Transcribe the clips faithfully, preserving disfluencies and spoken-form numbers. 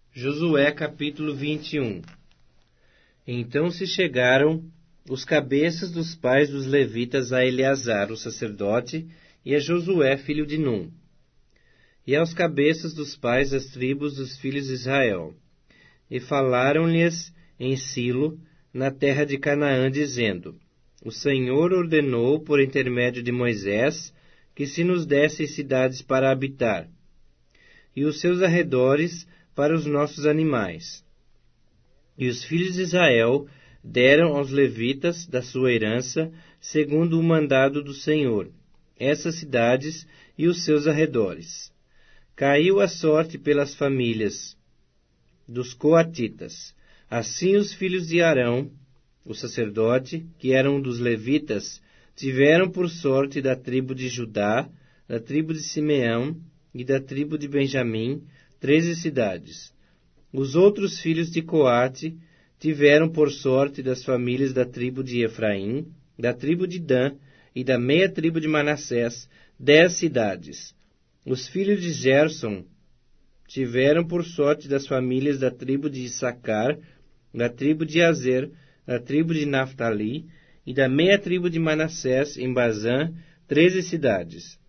Josué capítulo vinte e um. Então se chegaram os cabeças dos pais dos levitas a Eleazar, o sacerdote, e a Josué, filho de Num, e aos cabeças dos pais das tribos dos filhos de Israel. E falaram-lhes em Silo, na terra de Canaã, dizendo: O Senhor ordenou, por intermédio de Moisés, que se nos dessem cidades para habitar, e os seus arredores para os nossos animais. E os filhos de Israel deram aos levitas da sua herança, segundo o mandado do Senhor, essas cidades e os seus arredores. Caiu a sorte pelas famílias dos coatitas. Assim os filhos de Arão, o sacerdote, que eram dos levitas, tiveram por sorte da tribo de Judá, da tribo de Simeão e da tribo de Benjamim, treze cidades. Os outros filhos de Coate tiveram por sorte das famílias da tribo de Efraim, da tribo de Dan e da meia tribo de Manassés, dez cidades. Os filhos de Gerson tiveram por sorte das famílias da tribo de Issacar, da tribo de Azer, da tribo de Naftali e da meia tribo de Manassés, em Bazã, treze cidades.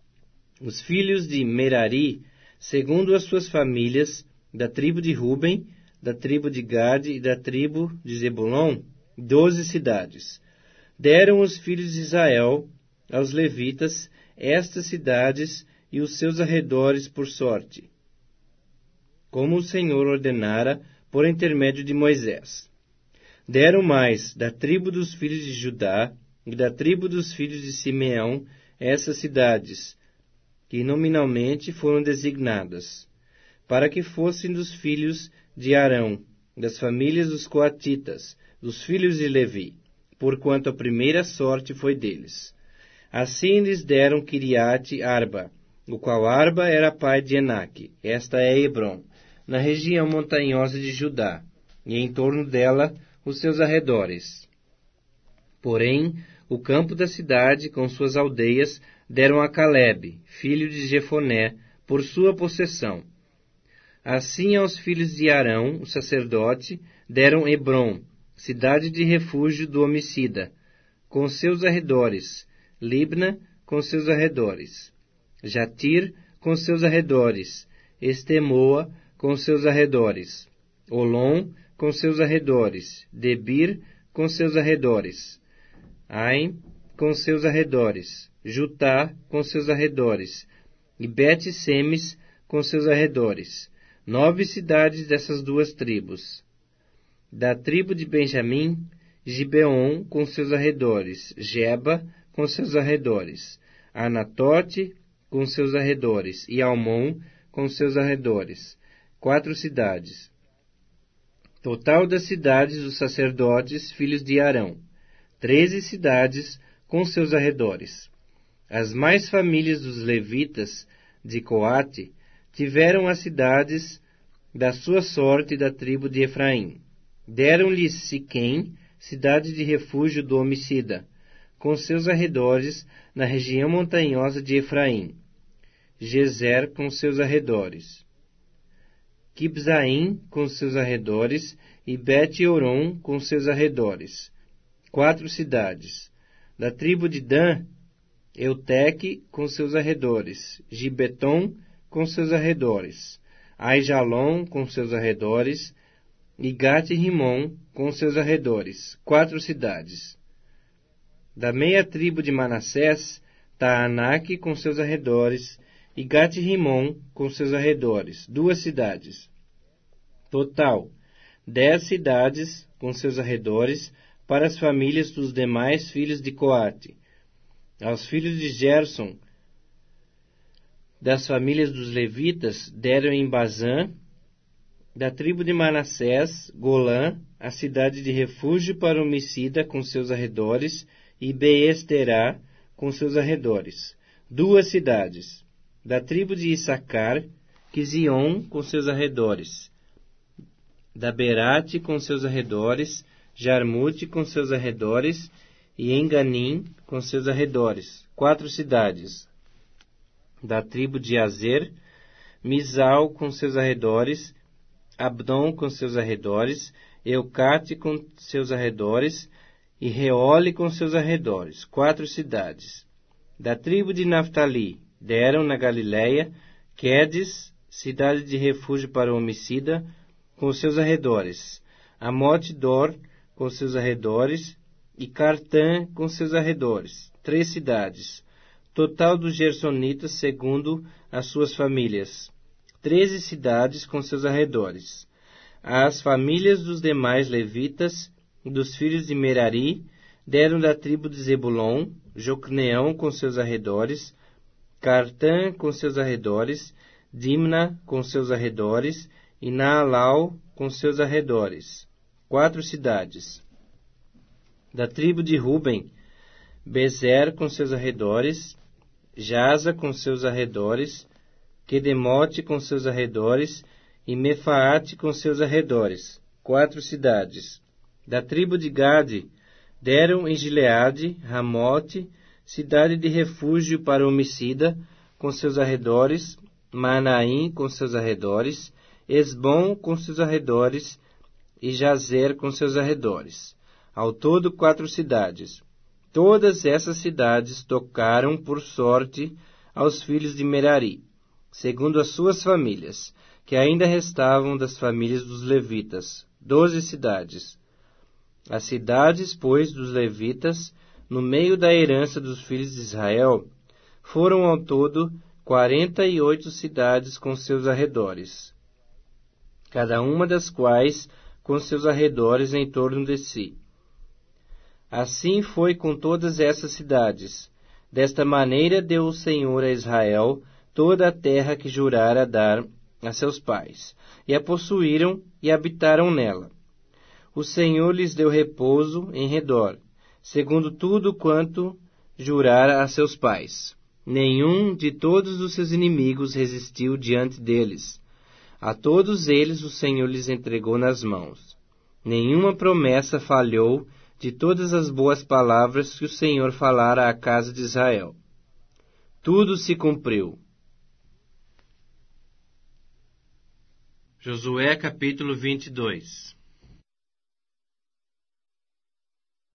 Os filhos de Merari, segundo as suas famílias, da tribo de Ruben, da tribo de Gade e da tribo de Zebulon, doze cidades. Deram os filhos de Israel aos levitas estas cidades e os seus arredores por sorte, como o Senhor ordenara por intermédio de Moisés. Deram mais da tribo dos filhos de Judá e da tribo dos filhos de Simeão essas cidades, que nominalmente foram designadas, para que fossem dos filhos de Arão, das famílias dos coatitas, dos filhos de Levi, porquanto a primeira sorte foi deles. Assim lhes deram Kiriate Arba, o qual Arba era pai de Enaque, esta é Hebrom, na região montanhosa de Judá, e em torno dela os seus arredores. Porém, o campo da cidade, com suas aldeias, deram a Calebe, filho de Jefoné, por sua possessão. Assim aos filhos de Arão, o sacerdote, deram Hebrom, cidade de refúgio do homicida, com seus arredores, Libna, com seus arredores, Jatir, com seus arredores, Estemoa, com seus arredores, Olom, com seus arredores, Debir, com seus arredores, Ain, com seus arredores, Jutá, com seus arredores, e Bet-Semes, com seus arredores. Nove cidades dessas duas tribos. Da tribo de Benjamim, Gibeon, com seus arredores, Geba, com seus arredores, Anatote, com seus arredores, e Almon, com seus arredores. Quatro cidades. Total das cidades dos sacerdotes, filhos de Arão, treze cidades com seus arredores. As mais famílias dos levitas de Coate tiveram as cidades da sua sorte da tribo de Efraim. Deram-lhes Siquém, cidade de refúgio do homicida, com seus arredores na região montanhosa de Efraim. Gezer com seus arredores. Quibzaim com seus arredores e Bet-Oron com seus arredores. Quatro cidades. Da tribo de Dan, Euteque com seus arredores, Gibeton com seus arredores, Aijalon com seus arredores e Gate-Rimon com seus arredores. Quatro cidades. Da meia tribo de Manassés, Taanaque com seus arredores e Gate-Rimon com seus arredores. Duas cidades. Total, dez cidades com seus arredores para as famílias dos demais filhos de Coate. Aos filhos de Gerson, das famílias dos levitas, deram em Bazã, da tribo de Manassés, Golã, a cidade de refúgio para o homicida com seus arredores, e Beesterá com seus arredores. Duas cidades. Da tribo de Issacar, Quizion com seus arredores, da Berate com seus arredores, Jarmute com seus arredores, e Enganim com seus arredores. Quatro cidades. Da tribo de Azer, Misal com seus arredores, Abdom com seus arredores, Eucate com seus arredores, e Reole com seus arredores, quatro cidades. Da tribo de Naftali deram na Galiléia Quedes, cidade de refúgio para o homicida, com seus arredores, Amote-dor com seus arredores, e Cartã com seus arredores, três cidades. Total dos gersonitas segundo as suas famílias, treze cidades com seus arredores. As famílias dos demais levitas, dos filhos de Merari, deram da tribo de Zebulon, Jocneão com seus arredores, Cartã com seus arredores, Dimna com seus arredores, e Naalau com seus arredores, quatro cidades. Da tribo de Ruben, Bezer com seus arredores, Jaza com seus arredores, Quedemote com seus arredores, e Mefaate com seus arredores, quatro cidades. Da tribo de Gade, deram em Gileade, Ramote, cidade de refúgio para o homicida, com seus arredores, Manaim com seus arredores, Esbom com seus arredores, e Jazer com seus arredores. Ao todo, quatro cidades. Todas essas cidades tocaram por sorte aos filhos de Merari, segundo as suas famílias, que ainda restavam das famílias dos levitas, doze cidades. As cidades, pois, dos levitas, no meio da herança dos filhos de Israel, foram ao todo quarenta e oito cidades com seus arredores, cada uma das quais com seus arredores em torno de si. Assim foi com todas essas cidades. Desta maneira deu o Senhor a Israel toda a terra que jurara dar a seus pais, e a possuíram e habitaram nela. O Senhor lhes deu repouso em redor, segundo tudo quanto jurara a seus pais. Nenhum de todos os seus inimigos resistiu diante deles. A todos eles o Senhor lhes entregou nas mãos. Nenhuma promessa falhou de todas as boas palavras que o Senhor falara à casa de Israel. Tudo se cumpriu. Josué capítulo vinte e dois.